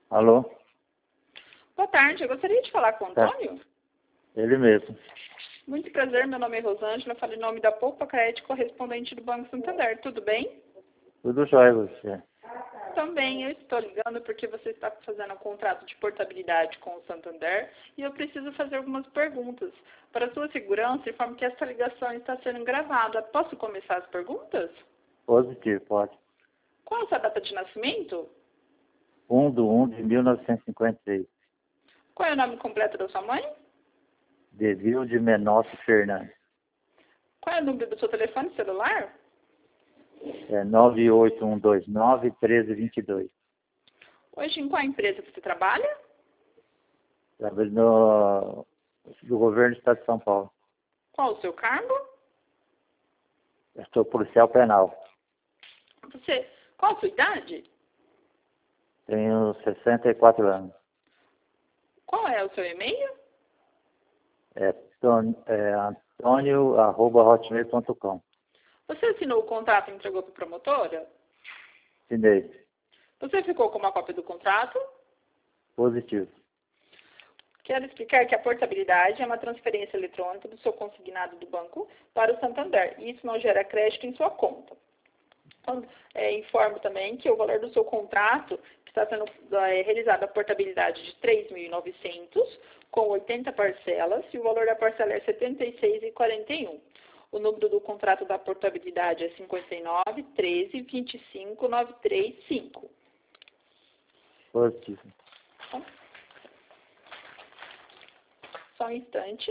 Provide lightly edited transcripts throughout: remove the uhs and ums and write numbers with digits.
Alô? Boa tarde, eu gostaria de falar com o Tá. Antônio. Ele mesmo. Muito prazer, meu nome é Rosângela, falo em nome da Poupa Crédito, correspondente do Banco Santander. Tudo bem? Tudo jóia você. Também eu estou ligando porque você está fazendo um contrato de portabilidade com o Santander e eu preciso fazer algumas perguntas. Para sua segurança, informo que esta ligação está sendo gravada. Posso começar as perguntas? Positivo, pode. Qual a sua data de nascimento? 1/1/1956. Qual é o nome completo da sua mãe? Devil de Menotti Fernandes. Qual é o número do seu telefone celular? É 98129-1322. Hoje, em qual empresa você trabalha? Trabalho do governo do Estado de São Paulo. Qual o seu cargo? Eu sou policial penal. Qual a sua idade? Tenho 64 anos. Qual é o seu e-mail? É antônio@hotmail.com. Você assinou o contrato e entregou para a promotora? Chinês. Você ficou com uma cópia do contrato? Positivo. Quero explicar que a portabilidade é uma transferência eletrônica do seu consignado do banco para o Santander. E isso não gera crédito em sua conta. Informo também que o valor do seu contrato, que está sendo realizada a portabilidade de 3.900, com 80 parcelas, e o valor da parcela é R$ 76,41. O número do contrato da portabilidade é 59 13 25 935. Positivo. Só um instante.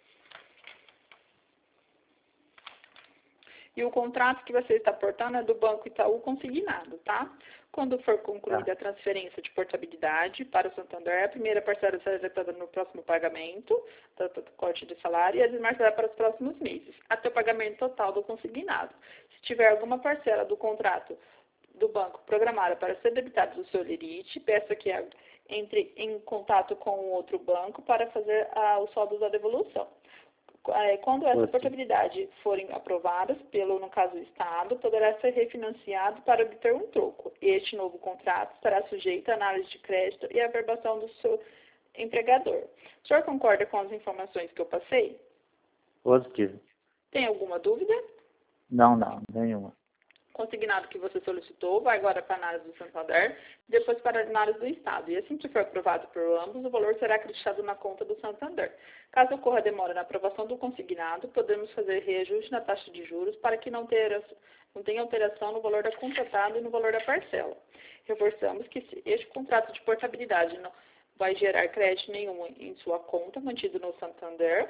E o contrato que você está portando é do Banco Itaú consignado, tá? Quando for concluída a transferência de portabilidade para o Santander, a primeira parcela será executada no próximo pagamento, do corte de salário, e as demais será para os próximos meses, até o pagamento total do consignado. Se tiver alguma parcela do contrato do banco programada para ser debitada do seu lerite, peça que entre em contato com o outro banco para fazer o saldo da devolução. Quando essa portabilidade forem aprovadas pelo, no caso, o Estado, poderá ser refinanciado para obter um troco. Este novo contrato estará sujeito à análise de crédito e à averbação do seu empregador. O senhor concorda com as informações que eu passei? Positivo. Tem alguma dúvida? Não, nenhuma. Consignado que você solicitou vai agora para a análise do Santander, depois para a análise do Estado. E assim que for aprovado por ambos, o valor será acreditado na conta do Santander. Caso ocorra demora na aprovação do consignado, podemos fazer reajuste na taxa de juros para que não tenha alteração no valor da contratada e no valor da parcela. Reforçamos que este contrato de portabilidade não vai gerar crédito nenhum em sua conta, mantido no Santander.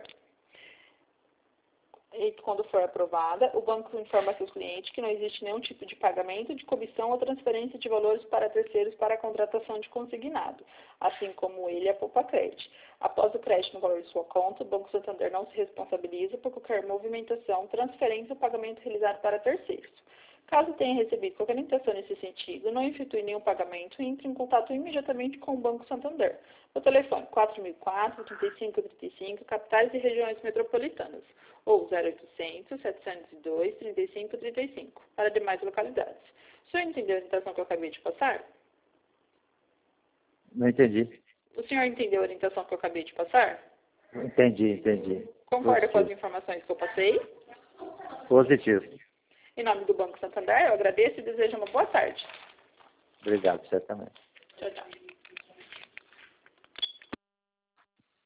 E quando for aprovada, o banco informa seus clientes que não existe nenhum tipo de pagamento de comissão ou transferência de valores para terceiros para a contratação de consignado, assim como ele e a Poupa Crédito. Após o crédito no valor de sua conta, o Banco Santander não se responsabiliza por qualquer movimentação, transferência ou pagamento realizado para terceiros. Caso tenha recebido qualquer orientação nesse sentido, não efetue nenhum pagamento e entre em contato imediatamente com o Banco Santander. O telefone 4004-3535, capitais e regiões metropolitanas, ou 0800-702-3535, para demais localidades. O senhor entendeu a orientação que eu acabei de passar? Não entendi. O senhor entendeu a orientação que eu acabei de passar? Entendi. Concorda com as informações que eu passei? Positivo. Em nome do Banco Santander, eu agradeço e desejo uma boa tarde. Obrigado, você também. Tchau, tchau.